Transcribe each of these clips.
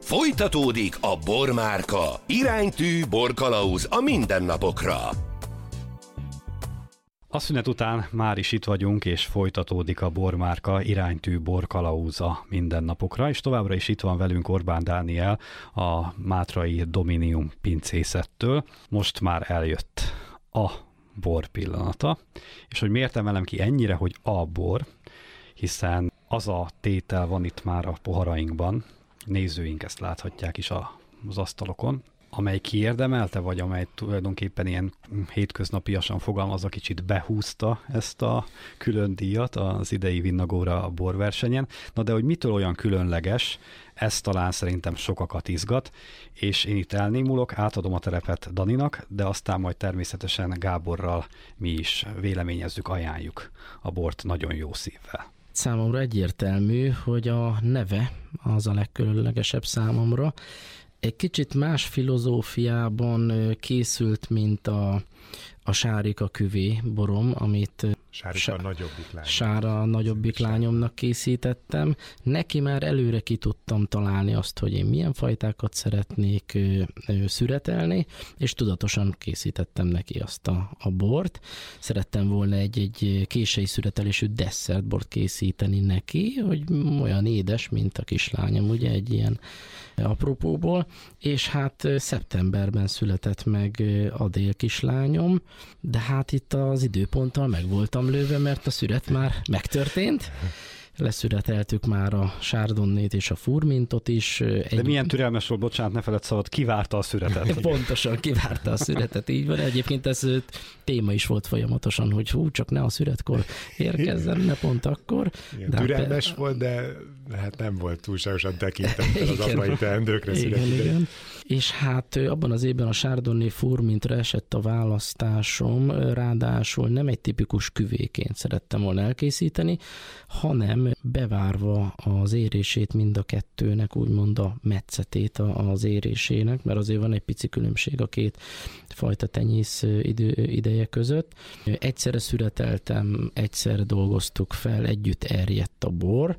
Folytatódik a Bormárka. Iránytű borkalauz a mindennapokra. A szünet után már is itt vagyunk, és folytatódik a Bormárka iránytű borkalauz a mindennapokra, és továbbra is itt van velünk Orbán Dániel a Mátrai Dominium pincészettől. Most már eljött a bor pillanata, és hogy miért emelem ki ennyire, hogy a bor, hiszen az a tétel van itt már a poharainkban, nézőink ezt láthatják is az asztalokon, amely kiérdemelte, vagy amely tulajdonképpen ilyen hétköznapiasan fogalmazva kicsit behúzta ezt a külön díjat az idei Vinnagóra borversenyen. Na de hogy mitől olyan különleges, ez talán szerintem sokakat izgat, és én itt elnémulok, átadom a terepet Daninak, de aztán majd természetesen Gáborral mi is véleményezzük, ajánljuk a bort nagyon jó szívvel. Számomra egyértelmű, hogy a neve az a legkülönlegesebb számomra. Egy kicsit más filozófiában készült, mint a Sárika küvé borom, amit Sára nagyobbik lányomnak készítettem. Neki már előre ki tudtam találni azt, hogy én milyen fajtákat szeretnék szüretelni, és tudatosan készítettem neki azt a bort. Szerettem volna egy kései szüretelésű desszertbort készíteni neki, hogy olyan édes, mint a kislányom, ugye egy ilyen apropóból, és hát szeptemberben született meg Adél kislányom, de hát itt az időponttal meg voltam lőve, mert a szüret már megtörtént. Leszüreteltük már a sárdonnét és a furmintot is. De milyen türelmes volt, bocsánat, ne feledd szabad, kivárta a szüretet. Pontosan, kivárta a szüretet, így van. Egyébként ez téma is volt folyamatosan, hogy csak ne a szüretkor érkezzen, ne pont akkor. Igen, de türelmes volt, de hát nem volt túlságosan tekintettel az apai teendőkre született. Igen. És hát abban az évben a sárdonné furmintra esett a választásom, ráadásul nem egy tipikus küvéként szerettem volna elkészíteni, hanem bevárva az érését mind a kettőnek, úgymond a metszetét az érésének, mert azért van egy pici különbség a két fajta tenyész ideje között. Egyszerre szüreteltem, egyszer dolgoztuk fel, együtt erjedt a bor,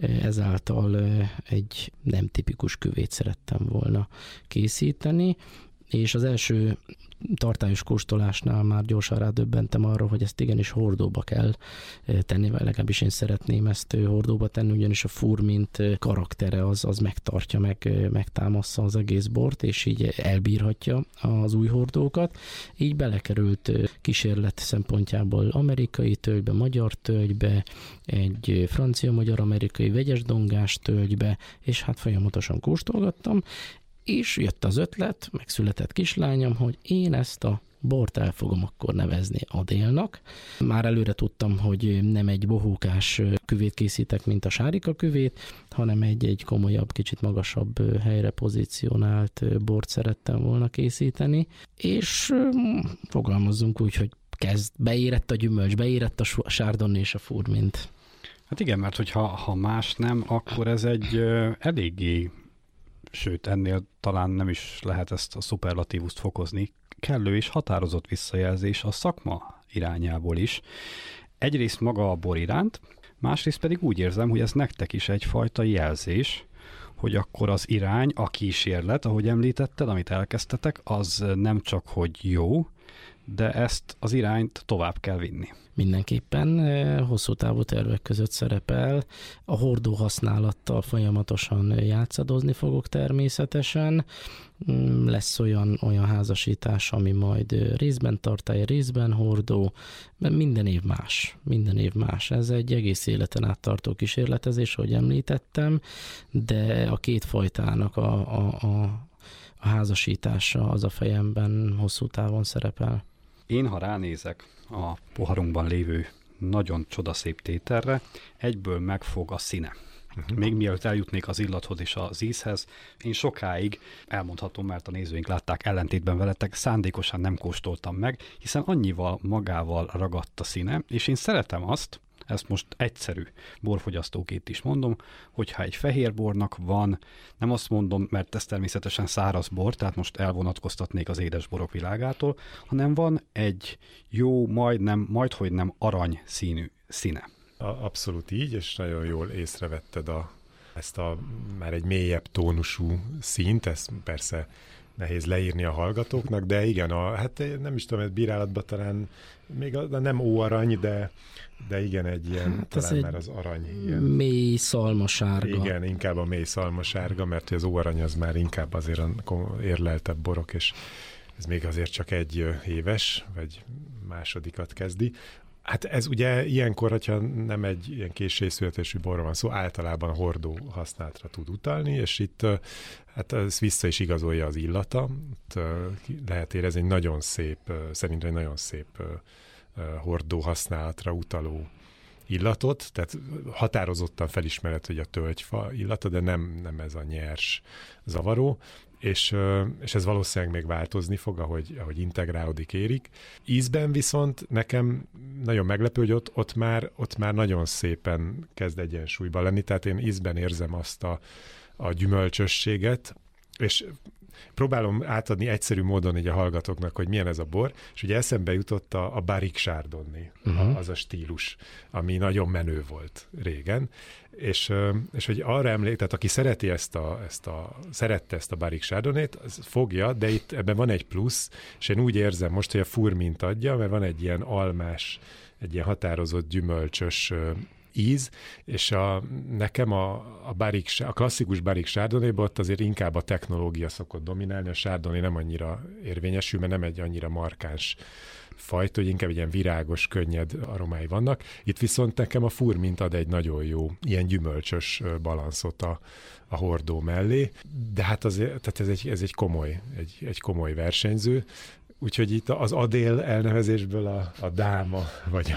ezáltal egy nem tipikus küvét szerettem volna készíteni, és az első tartályos kóstolásnál már gyorsan rádöbbentem arra, hogy ezt igenis hordóba kell tenni, vagy legalábbis én szeretném ezt hordóba tenni, ugyanis a furmint karaktere az megtartja, megtámassza az egész bort, és így elbírhatja az új hordókat. Így belekerült kísérlet szempontjából amerikai tölgybe, magyar tölgybe, egy francia-magyar-amerikai vegyes dongás tölgybe, és hát folyamatosan kóstolgattam, és jött az ötlet, megszületett kislányom, hogy én ezt a bort el fogom akkor nevezni Adélnak. Már előre tudtam, hogy nem egy bohókás küvét készítek, mint a Sárika küvét, hanem egy komolyabb, kicsit magasabb helyre pozícionált bort szerettem volna készíteni, és fogalmazzunk úgy, hogy beérett a gyümölcs, beérett a sárdonné és a furmint. Hát igen, mert hogyha más nem, akkor ez egy eléggé, sőt, ennél talán nem is lehet ezt a szuperlatívust fokozni, kellő és határozott visszajelzés a szakma irányából is. Egyrészt maga a bor iránt, másrészt pedig úgy érzem, hogy ez nektek is egyfajta jelzés, hogy akkor az irány, a kísérlet, ahogy említetted, amit elkezdtetek, az nem csak, hogy jó, de ezt az irányt tovább kell vinni. Mindenképpen hosszú távú tervek között szerepel. A hordó használattal folyamatosan játszadozni fogok természetesen. Lesz olyan házasítás, ami majd részben tartály, részben hordó, mert minden év más. Ez egy egész életen át tartó kísérletezés, ahogy említettem, de a két fajtának a házasítása az a fejemben hosszú távon szerepel. Én, ha ránézek a poharunkban lévő nagyon csodaszép tételre, egyből megfog a színe. Még mielőtt eljutnék az illathoz és az ízhez, én sokáig, elmondhatom, mert a nézőink látták, ellentétben veletek, szándékosan nem kóstoltam meg, hiszen annyival magával ragadt a színe, és én szeretem azt, ezt most egyszerű borfogyasztóként is mondom, hogyha egy fehér bornak van, nem azt mondom, mert ez természetesen száraz bor, tehát most elvonatkoztatnék az édes borok világától, hanem van egy jó, majdhogy nem arany színű színe. Abszolút így, és nagyon jól észrevetted ezt már egy mélyebb tónusú színt, ezt persze nehéz leírni a hallgatóknak, de igen, hát nem is tudom, bírálatban talán még nem óarany, de igen, egy ilyen, hát talán már az arany. Ilyen. Mély szalmasárga. Igen, inkább a mély szalmasárga, mert az óarany az már inkább azért érleltebb borok, és ez még azért csak 1 éves, vagy másodikat kezdi. Hát ez ugye ilyenkor, hogyha nem egy ilyen késői születésű borról van szó, általában a hordó használatra tud utalni, és itt hát ez vissza is igazolja az illata. Itt lehet érezni egy nagyon szép, szerintem egy nagyon szép hordó használatra utaló illatot, tehát határozottan felismerhető, hogy a tölgyfa illata, de nem ez a nyers zavaró, és ez valószínűleg még változni fog, ahogy integrálódik, érik. Ízben viszont nekem nagyon meglepő, hogy ott már nagyon szépen kezd egyensúlyban lenni, tehát én ízben érzem azt a gyümölcsösséget, és próbálom átadni egyszerű módon így a hallgatóknak, hogy milyen ez a bor, és ugye eszembe jutott a Barrique Chardonnay, az a stílus, ami nagyon menő volt régen, és hogy arra tehát aki szereti szerette ezt a Barrique Chardonnayt, az fogja, de itt ebben van egy plusz, és én úgy érzem most, hogy a furmint adja, mert van egy ilyen almás, egy ilyen határozott gyümölcsös íz, és nekem a klasszikus Barrique Chardonnayban ott azért inkább a technológia szokott dominálni, a Chardonnay nem annyira érvényesül, mert nem egy annyira markáns fajta, hogy inkább egy ilyen virágos, könnyed aromái vannak. Itt viszont nekem a furmint ad egy nagyon jó, ilyen gyümölcsös balanszot a hordó mellé, de hát azért, tehát ez egy komoly versenyző. Úgyhogy itt az Adél elnevezésből a dáma, vagy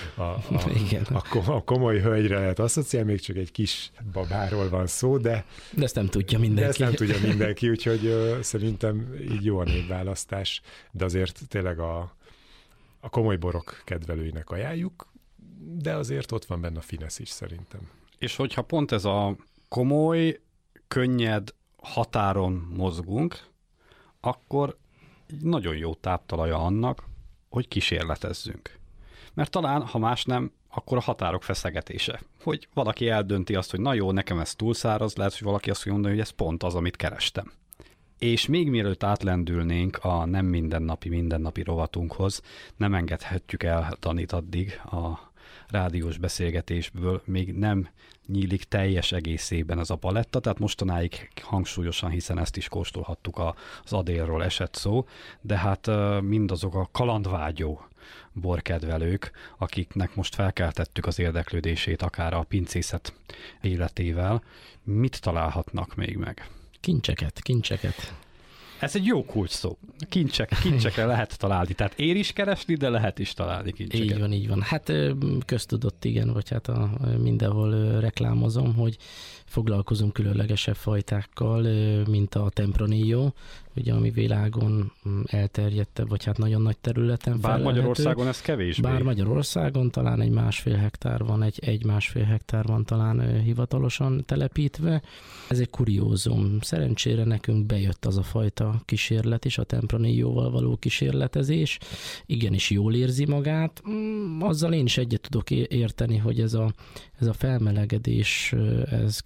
a komoly hölgyre lehet asszociálni, még csak egy kis babáról van szó, de ezt nem tudja mindenki. Úgyhogy szerintem így jó a névválasztás, de azért tényleg a komoly borok kedvelőinek ajánljuk, de azért ott van benne a finesz is szerintem. És hogyha pont ez a komoly, könnyed határon mozgunk, akkor nagyon jó táptalaja annak, hogy kísérletezzünk. Mert talán, ha más nem, akkor a határok feszegetése. Hogy valaki eldönti azt, hogy na jó, nekem ez túlszáraz, lehet, hogy valaki azt mondja, hogy ez pont az, amit kerestem. És még mielőtt átlendülnénk a nem mindennapi rovatunkhoz, nem engedhetjük el Danit addig a rádiós beszélgetésből, még nem nyílik teljes egészében ez a paletta, tehát mostanáig hangsúlyosan, hiszen ezt is kóstolhattuk, az Adélról esett szó, de hát mindazok a kalandvágyó borkedvelők, akiknek most felkeltettük az érdeklődését akár a pincészet életével, mit találhatnak még meg? Kincseket. Ez egy jó kulcs szó. Kincsekre lehet találni. Tehát ér is keresni, de lehet is találni kincseket. Így van. Hát köztudott, igen, vagy hát mindenhol reklámozom, hogy foglalkozunk különlegesebb fajtákkal, mint a Tempranillo, ugye, ami világon elterjedtebb, vagy hát nagyon nagy területen Bár Magyarországon ez kevésbé. Bár Magyarországon talán egy 1,5 hektár van, egy 1,5 hektár van talán hivatalosan telepítve. Ez egy kuriózum. Szerencsére nekünk bejött az a fajta kísérlet is, a Tempranilloval való kísérletezés. Igenis jól érzi magát. Azzal én is egyet tudok érteni, hogy ez a felmelegedés, ez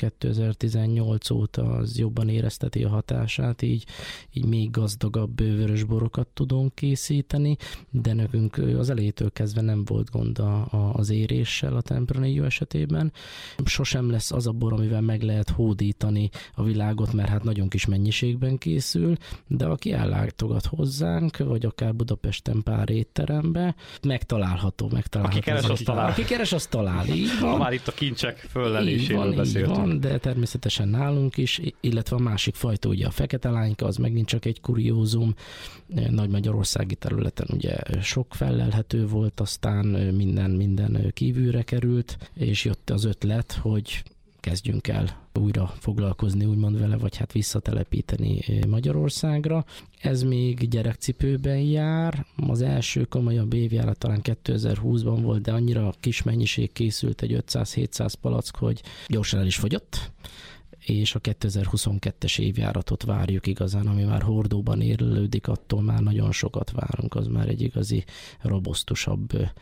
2018 óta az jobban érezteti a hatását, így még gazdagabb vörösborokat tudunk készíteni, de nekünk az elejétől kezdve nem volt gond az éréssel a Tempranillo esetében. Sosem lesz az a bor, amivel meg lehet hódítani a világot, mert hát nagyon kis mennyiségben készül, de aki ellátogat hozzánk, vagy akár Budapesten pár étterembe, megtalálható. Aki keres, azt talál. Így van. Ha már itt a kincsek fölleléséről beszéltünk. Így van, de természetesen nálunk is, illetve a másik fajta, ugye a fekete lányka, az megint csak egy kuriózum. Nagy-magyarországi területen ugye sok fellelhető volt, aztán minden kívülre került, és jött az ötlet, hogy kezdjünk el újra foglalkozni, úgymond vele, vagy hát visszatelepíteni Magyarországra. Ez még gyerekcipőben jár. Az első komolyabb évjárat talán 2020-ban volt, de annyira kis mennyiség készült, egy 500-700 palack, hogy gyorsan el is fogyott, és a 2022-es évjáratot várjuk igazán, ami már hordóban érlelődik, attól már nagyon sokat várunk, az már egy igazi robusztusabb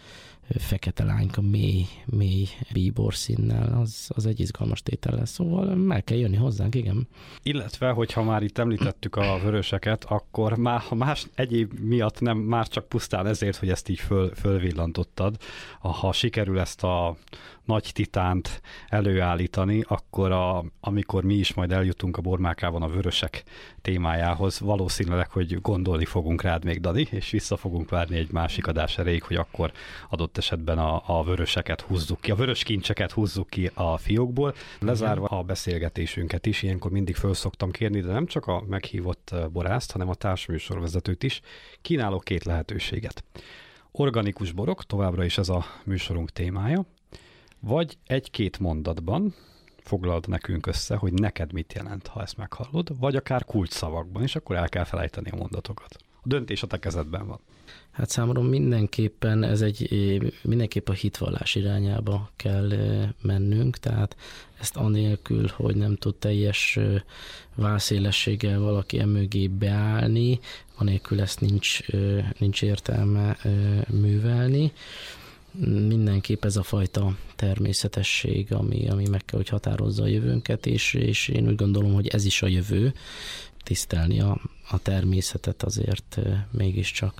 fekete lányka mély bíbor színnel, az egy izgalmas tétel lesz, szóval meg kell jönni hozzánk, igen. Illetve, hogyha már itt említettük a vöröseket, akkor már, ha más egyéb miatt nem, már csak pusztán ezért, hogy ezt így fölvillantottad, ha sikerül ezt a nagy titánt előállítani, akkor amikor mi is majd eljutunk a Bormárkában a vörösek témájához, valószínűleg, hogy gondolni fogunk rád még, Dani, és vissza fogunk várni egy másik adás erejéig, hogy akkor adott esetben a vöröseket húzzuk ki, a vörös kincseket húzzuk ki a fiókból. Lezárva a beszélgetésünket is, ilyenkor mindig föl szoktam kérni, de nem csak a meghívott borászt, hanem a társműsorvezetőt is. Kínálok 2 lehetőséget. Organikus borok, továbbra is ez a műsorunk témája, vagy 1-2 mondatban foglald nekünk össze, hogy neked mit jelent, ha ezt meghallod, vagy akár kulcsszavakban, és akkor el kell felejteni a mondatokat. A döntés a te kezedben van. Hát számomra mindenképpen mindenképp a hitvallás irányába kell mennünk, tehát ezt anélkül, hogy nem tud teljes válszélességgel valaki emögé beállni, anélkül ezt nincs értelme művelni. Mindenképp ez a fajta természetesség, ami meg kell, hogy határozza a jövőnket, és én úgy gondolom, hogy ez is a jövő. Tisztelni a természetet azért mégiscsak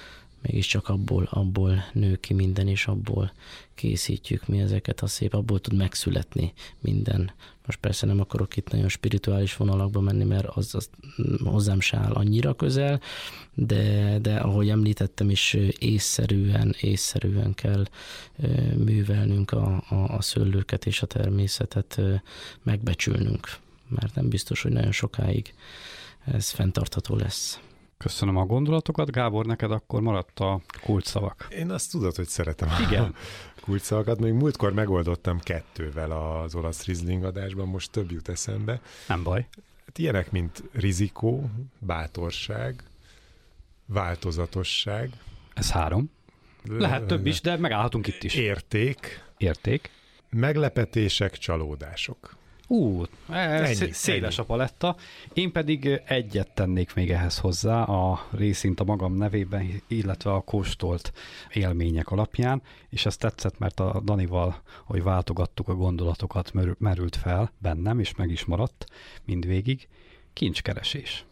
abból nő ki minden, és abból készítjük mi ezeket a szép, abból tud megszületni minden. Most persze nem akarok itt nagyon spirituális vonalakba menni, mert az hozzám se áll annyira közel, de ahogy említettem is, észszerűen kell művelnünk a szőlőket és a természetet megbecsülnünk, mert nem biztos, hogy nagyon sokáig ez fenntartható lesz. Köszönöm a gondolatokat. Gábor, neked akkor maradt a kulcsszavak. Én azt tudod, hogy szeretem Igen. a kulcsszavakat. Még múltkor megoldottam 2-vel az olasz Riesling adásban, most több jut eszembe. Nem baj. Hát ilyenek, mint rizikó, bátorság, változatosság. Ez 3. Lehet több is, de megállhatunk itt is. Érték. Meglepetések, csalódások. Széles a paletta. Én pedig egyet tennék még ehhez hozzá a részint a magam nevében, illetve a kóstolt élmények alapján, és ez tetszett, mert a Danival, hogy váltogattuk a gondolatokat, merült fel bennem, és meg is maradt mindvégig. Kincskeresés.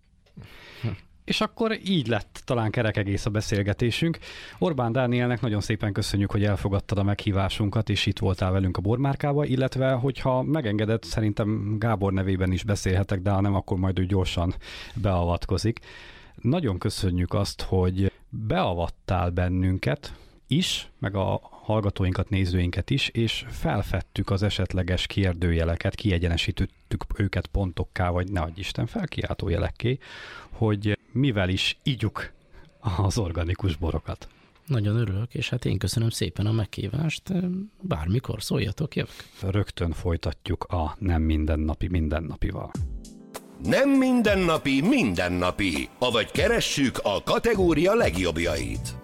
És akkor így lett talán kerek egész a beszélgetésünk. Orbán Dánielnek nagyon szépen köszönjük, hogy elfogadtad a meghívásunkat, és itt voltál velünk a Bormárkába, illetve, hogyha megengedett, szerintem Gábor nevében is beszélhetek, de ha nem, akkor majd ő gyorsan beavatkozik. Nagyon köszönjük azt, hogy beavattál bennünket is, meg a hallgatóinkat, nézőinket is, és felfedtük az esetleges kérdőjeleket, kiegyenesítettük őket pontokká, vagy ne adj Isten felkiáltó jelekké, hogy mivel is ígyuk az organikus borokat. Nagyon örülök, és hát én köszönöm szépen a meghívást. Bármikor szóljatok, jövök. Rögtön folytatjuk a nem mindennapival. Nem mindennapi, avagy keressük a kategória legjobbjait.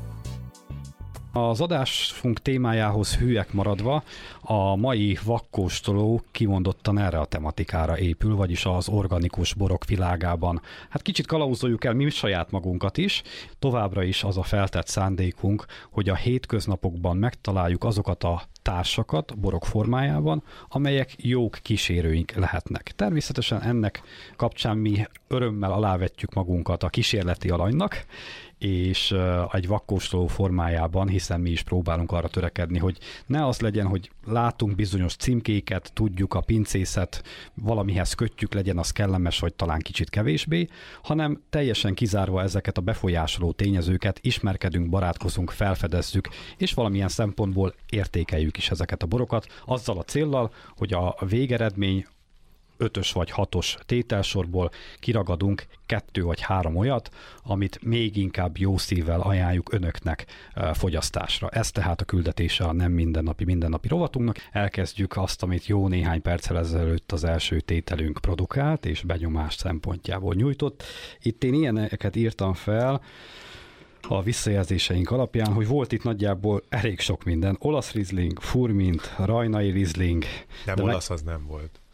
Az adásunk témájához hűek maradva, a mai vakkóstoló kimondottan erre a tematikára épül, vagyis az organikus borok világában. Hát kicsit kalauzoljuk el mi saját magunkat is, továbbra is az a feltett szándékunk, hogy a hétköznapokban megtaláljuk azokat a társakat borok formájában, amelyek jók kísérőink lehetnek. Természetesen ennek kapcsán mi örömmel alávetjük magunkat a kísérleti alanynak, és egy vakkóstoló formájában, hiszen mi is próbálunk arra törekedni, hogy ne az legyen, hogy látunk bizonyos címkéket, tudjuk a pincészet, valamihez kötjük, legyen az kellemes, vagy talán kicsit kevésbé, hanem teljesen kizárva ezeket a befolyásoló tényezőket, ismerkedünk, barátkozunk, felfedezzük, és valamilyen szempontból értékeljük is ezeket a borokat, azzal a céllal, hogy a végeredmény 5-ös vagy 6-os tételsorból kiragadunk 2 vagy 3 olyat, amit még inkább jó szívvel ajánljuk önöknek fogyasztásra. Ez tehát a küldetése a nem mindennapi rovatunknak. Elkezdjük azt, amit jó néhány perccel ezelőtt az első tételünk produkált és benyomás szempontjából nyújtott. Itt én ilyeneket írtam fel a visszajelzéseink alapján, hogy volt itt nagyjából elég sok minden. Olasz Riesling, Furmint, rajnai Riesling. Nem, olasz az nem volt.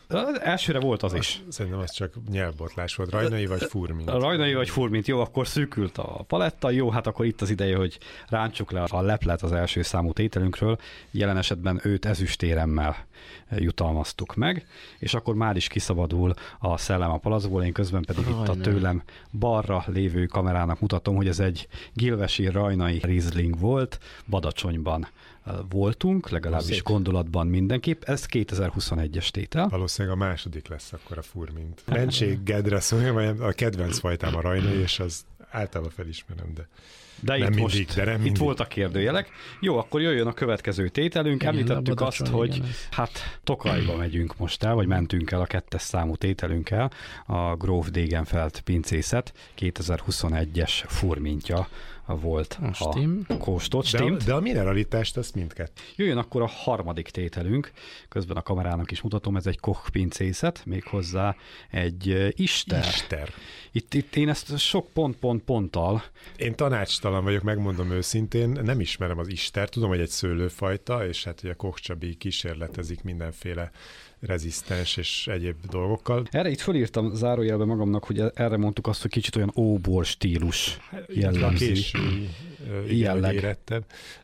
Az elsőre volt az is. Szerintem az csak nyelvbotlás volt. Rajnai vagy Furmint? Rajnai vagy Furmint, jó, akkor szűkült a paletta, jó, hát akkor itt az ideje, hogy rántsuk le a leplet az első számú tételünkről, jelen esetben őt ezüstéremmel jutalmaztuk meg, és akkor már is kiszabadul a szellem a palackból, én közben pedig itt a tőlem balra lévő kamerának mutatom, hogy ez egy gilvesi rajnai Riesling volt, Badacsonyban voltunk, legalábbis gondolatban mindenképp, ez 2021-es tétel. Valószínűleg a második lesz akkor a Furmint. Mentséggedre szólja, vagy a kedvenc fajtám a rajnai, és az általában felismerem, de itt mindig, most, de nem itt mindig. voltak kérdőjelek. Jó, akkor jöjjön a következő tételünk. Igen, említettük azt, hogy hát Tokajba megyünk most el, vagy mentünk el a 2-es számú tételünkkel, a Gróf Degenfeld pincészet 2021-es Furmintja volt a kóstot. De a mineralitást azt mindkettő. Jöjjön akkor a harmadik tételünk, közben a kamerának is mutatom, ez egy Koch pincészet, méghozzá egy Ister. Itt én ezt sok ponttal. Én tanácstalan vagyok, megmondom őszintén, nem ismerem az Istert, tudom, hogy egy szőlőfajta, és hát ugye Koch Csabi kísérletezik mindenféle rezisztens és egyéb dolgokkal. Erre itt fölírtam zárójelbe magamnak, hogy erre mondtuk azt, hogy kicsit olyan óbor stílus jellemző. Késői éretted.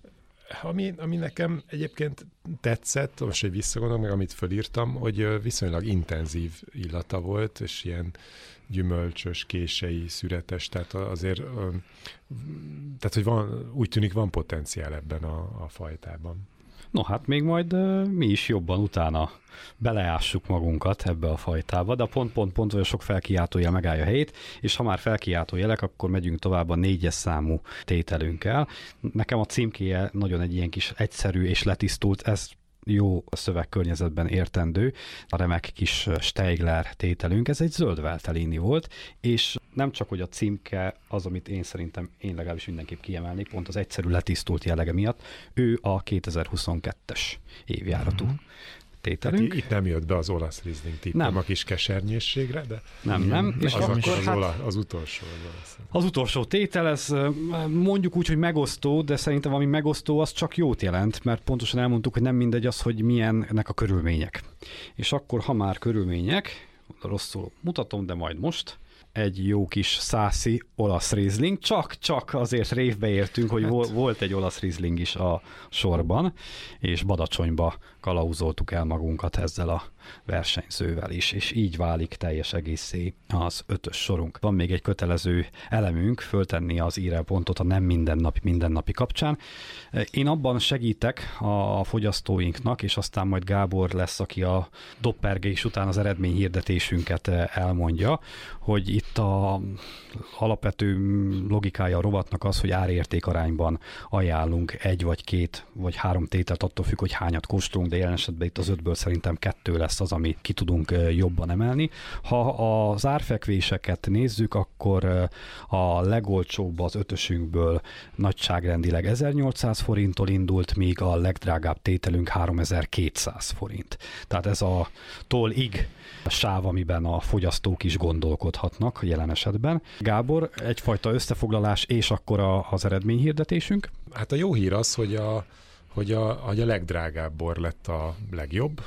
Ami nekem egyébként tetszett, most egy visszagondolom meg, amit fölírtam, hogy viszonylag intenzív illata volt, és ilyen gyümölcsös, kései, szüretes, tehát azért, tehát hogy úgy tűnik van potenciál ebben a fajtában. No hát még majd mi is jobban utána beleássuk magunkat ebbe a fajtába, de a pont olyan sok felkiáltójel megállja a helyét, és ha már felkiáltójelek, akkor megyünk tovább a 4-es számú tételünkkel. Nekem a címkéje nagyon egy ilyen kis egyszerű és letisztult, ez jó szövegkörnyezetben értendő, a remek kis Steigler tételünk, ez egy zöld Veltlini volt, és nem csak, hogy a címke az, amit én legalábbis mindenképp kiemelnék, pont az egyszerű letisztult jellege miatt, ő a 2022-es évjáratú tételünk. Hát itt nem jött be az olasz Riesling tippem a kis kesernyésségre, de nem. És az utolsó. Az utolsó tétel, ez mondjuk úgy, hogy megosztó, de szerintem ami megosztó, az csak jót jelent, mert pontosan elmondtuk, hogy nem mindegy az, hogy milyennek a körülmények. És akkor, ha már körülmények, rosszul mutatom, de majd most, egy jó kis szászi olasz Riesling, csak azért révbe értünk, hogy volt egy olasz Riesling is a sorban, és Badacsonyba kalauzoltuk el magunkat ezzel a versenyzővel is, és így válik teljes egészé az 5-ös sorunk. Van még egy kötelező elemünk, föltenni az írelpontot a nem mindennapi kapcsán. Én abban segítek a fogyasztóinknak, és aztán majd Gábor lesz, aki a doppergés után az eredményhirdetésünket elmondja, hogy itt a alapvető logikája a rovatnak az, hogy árérték arányban ajánlunk 1 vagy 2 vagy 3 tételt, attól függ, hogy hányat kóstolunk, de jelen esetben itt az 5-ből szerintem 2 lesz az, amit ki tudunk jobban emelni. Ha az árfekvéseket nézzük, akkor a legolcsóbb az 5-ösünkből nagyságrendileg 1800 forinttól indult, míg a legdrágább tételünk 3200 forint. Tehát ez a tól-ig sáv, amiben a fogyasztók is gondolkodhatnak jelen esetben. Gábor, egyfajta összefoglalás, és akkor az eredményhirdetésünk? Hát a jó hír az, hogy a legdrágább bor lett a legjobb,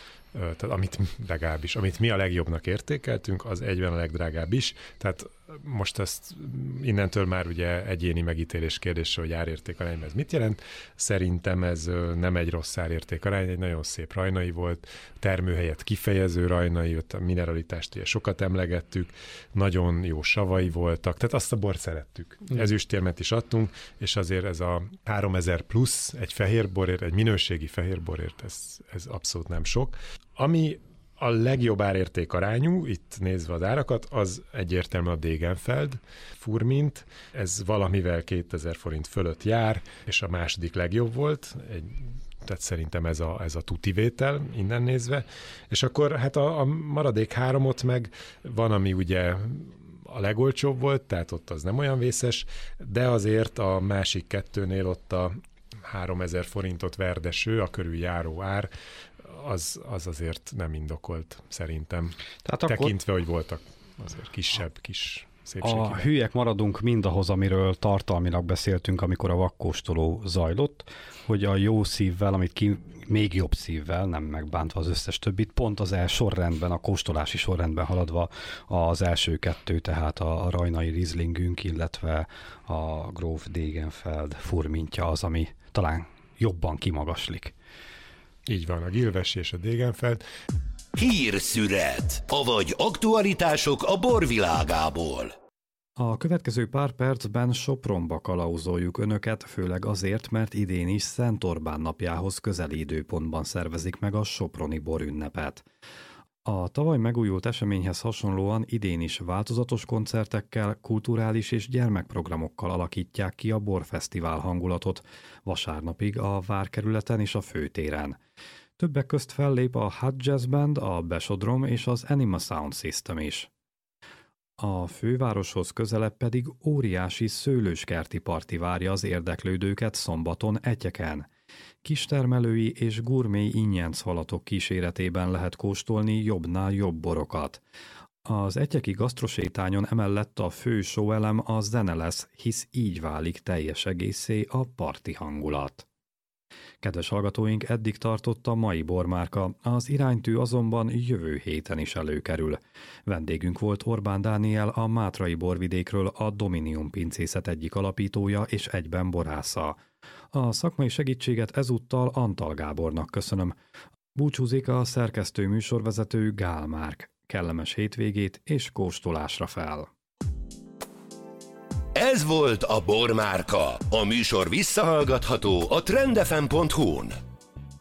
tehát amit mi a legjobbnak értékeltünk, az egyben a legdrágább is. Tehát most ezt innentől már ugye egyéni megítélés kérdése, hogy árértékarány ez mit jelent. Szerintem ez nem egy rossz árértékarány, egy nagyon szép rajnai volt, termőhelyet kifejező rajnai, ott a mineralitást ugye sokat emlegettük, nagyon jó savai voltak, tehát azt a bort szerettük. Ezüstérmet is adtunk, és azért ez a 3000 plusz egy fehérborért, egy minőségi fehérborért, ez abszolút nem sok. Ami a legjobb árértékarányú, itt nézve az árakat, az egyértelműen a Degenfeld Furmint, ez valamivel 2000 forint fölött jár, és a második legjobb volt, tehát szerintem ez a tutivétel innen nézve, és akkor hát a maradék 3-ot meg van, ami ugye a legolcsóbb volt, tehát ott az nem olyan vészes, de azért a másik 2-nél ott a 3000 forintot verdeső, a körüljáró ár, az azért nem indokolt szerintem. Tehát tekintve, hogy voltak azért kisebb, kis szépségek. A hülyek maradunk mindahhoz, amiről tartalmilag beszéltünk, amikor a vakkóstoló zajlott, hogy a jó szívvel, amit még jobb szívvel, nem megbántva az összes többit, pont az sorrendben, a kóstolási sorrendben haladva az első kettő, tehát a rajnai Rieslingünk, illetve a Gróf Degenfeld furmintja az, ami talán jobban kimagaslik. Így van, a Gilves és a Degenfeld. Hírszüret, avagy aktualitások a borvilágából. A következő pár percben Sopronba kalauzoljuk önöket, főleg azért, mert idén is Szent Orbán napjához közeli időpontban szervezik meg a soproni borünnepet. A tavaly megújult eseményhez hasonlóan idén is változatos koncertekkel, kulturális és gyermekprogramokkal alakítják ki a borfesztivál hangulatot, vasárnapig a Várkerületen és a Főtéren. Többek közt fellép a Hot Jazz Band, a Besodrom és az Anima Sound System is. A fővároshoz közelebb pedig óriási szőlőskerti parti várja az érdeklődőket szombaton Etyeken. Kistermelői és gurmé ingyenchalatok kíséretében lehet kóstolni jobbnál jobb borokat. Az etyeki gasztrosétányon emellett a fő showelem a zene lesz, hisz így válik teljes egészé a parti hangulat. Kedves hallgatóink, eddig tartott a mai bormárka, az iránytű azonban jövő héten is előkerül. Vendégünk volt Orbán Dániel, a Mátrai borvidékről, a Dominium pincészet egyik alapítója és egyben borásza. A szakmai segítséget ezúttal Antal Gábornak köszönöm. Búcsúzik a szerkesztő műsorvezető Gál Márk. Kellemes hétvégét és kóstolásra fel! Ez volt a Bormárka. A műsor visszahallgatható a trendfm.hu-n.